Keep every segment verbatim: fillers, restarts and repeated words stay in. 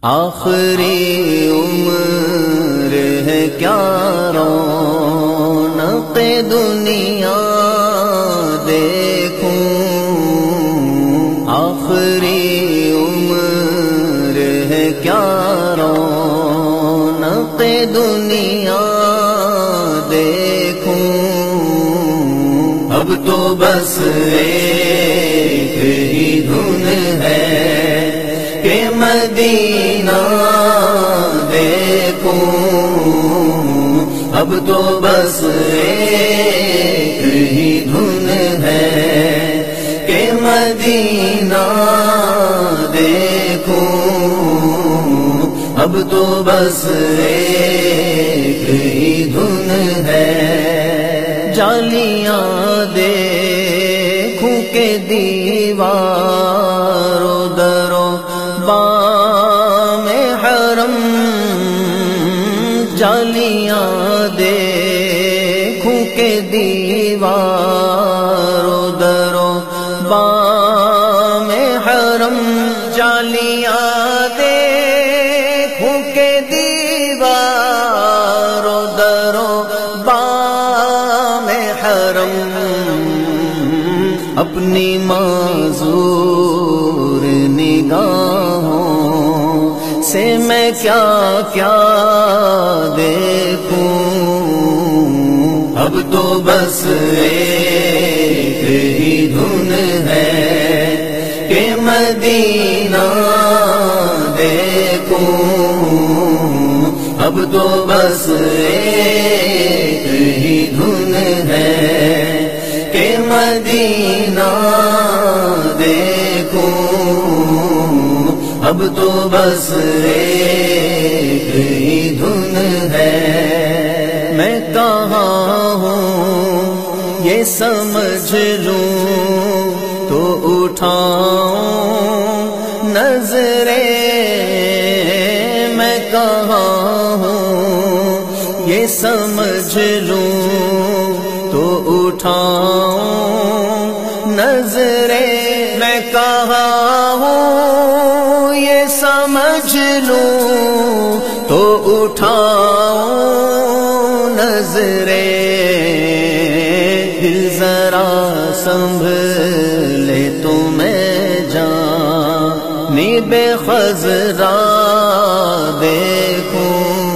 آخری عمر ہے کیا رونق دنیا دیکھوں، آخری عمر ہے کیا رونق دنیا دیکھوں، اب تو بس ایک ہی دھن ہے کہ مدینہ دیکھوں، اب تو بس ایک ہی دھن ہے کہ مدینہ دیکھوں، اب تو بس ایک ہی دھن ہے۔ جالیاں دیکھوں کہ دیواروں دروں بام حرم، جالیاں دیکھوں کہ دیواروں دروں بام حرم، جالیاں دیکھوں کہ دیواروں دروں بام حرم، اپنی معذور نگاہوں سے میں کیا کیا دیکھوں، اب تو بس ایک ہی دھن ہے کہ مدینہ دیکھوں، اب تو بس ایک ہی دھن ہے کہ مدینہ دیکھوں، اب تو بس ایک ہی دھن ہے۔ میں کہاں ہوں یہ سمجھ لوں تو اٹھاؤں نظریں، میں کہاں ہوں یہ سمجھ لوں تو اٹھاؤں نظریں، میں کہاں ہوں یہ سمجھ لوں تو اٹھاؤں نظریں، دل ذرا سنبھلے تو میں جانب خضرا دیکھوں،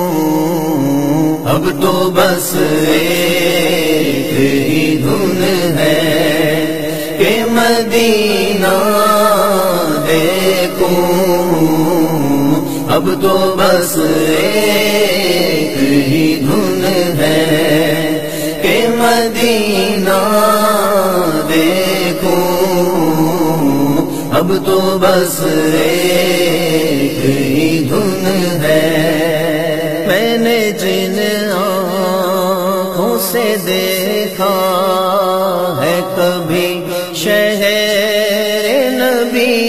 اب تو بس ایک ہی دھن ہے کہ مدینہ دیکھوں، اب تو بس ایک ہی دھن ہے کہ مدینہ دیکھوں، اب تو بس ایک ہی دھن ہے۔ میں نے جن آنکھوں سے دیکھا ہے کبھی شہر نبی،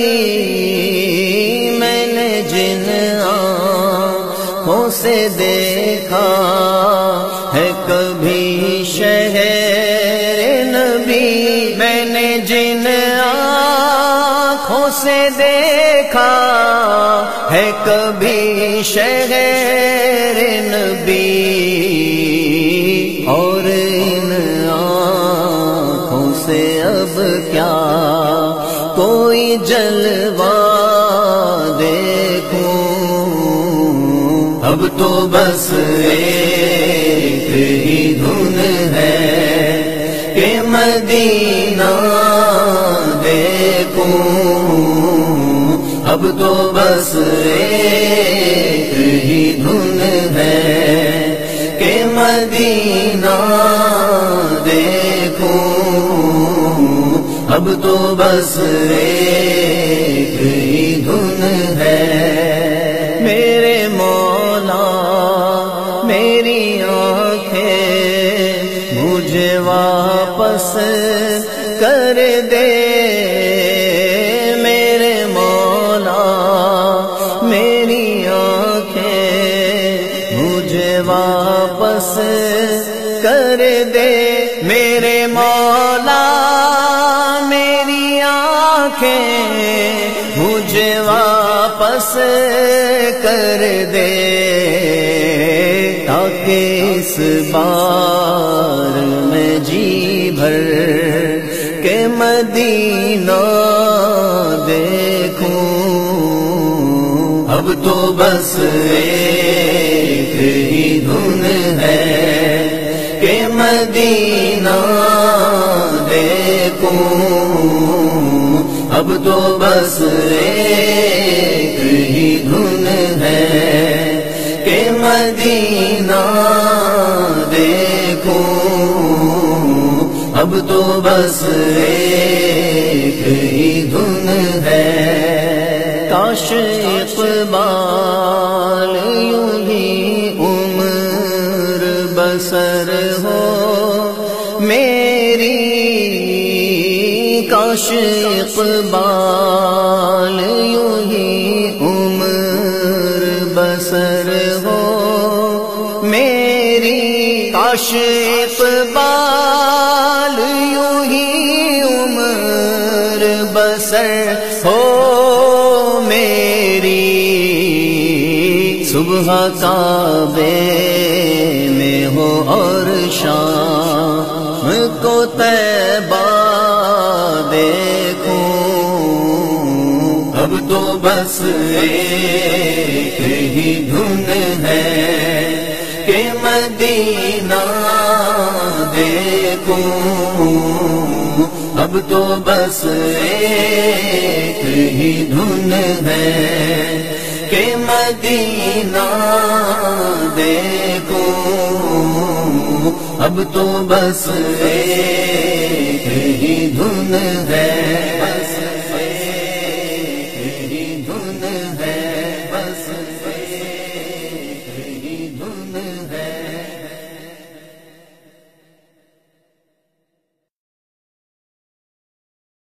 میں نے جن آنکھوں سے دیکھا ہے کبھی شہر نبی، میں نے جن آنکھوں سے دیکھا ہے کبھی شہر نبی، اور ان آنکھوں سے اب کیا کوئی جلوہ دیکھوں، اب تو بس ایک ہی دھن ہے کہ مدینہ دیکھوں، اب تو بس ایک ہی دھن ہے کہ مدینہ دیکھوں، اب تو بس ایک ہی دھن ہے۔ میرے مولا میری آنکھیں مجھے واپس کر دے، میرے مولا میری آنکھیں مجھے واپس کر دے، میرے مولا میری آنکھیں مجھے واپس احساس کر دے، تاکہ اس بار میں جی بھر کے مدینہ دیکھوں۔ اب تو بس ایک ہی دھن ہے کہ مدینہ دیکھوں، اب تو بس ایک ہی دھن ہے کہ مدینہ دیکھوں، اب تو بس ایک ہی دھن ہے۔ کاش اقبال یوں ہی عمر بسر ہو میری، کاش اقبال یوں ہی عمر بسر ہو میری، کاش اقبال یوں ہی عمر بسر ہو میری، صبح کعبے میں ہو اور شام کو طیبہ دیکھوں، اب تو بس ایک ہی دھن ہے کہ مدینہ دیکھوں، اب تو بس ایک ہی دھن ہے کہ مدینہ دیکھوں، اب تو بس ایک ہی دھن ہے، بس ایک ہی دھن ہے، بس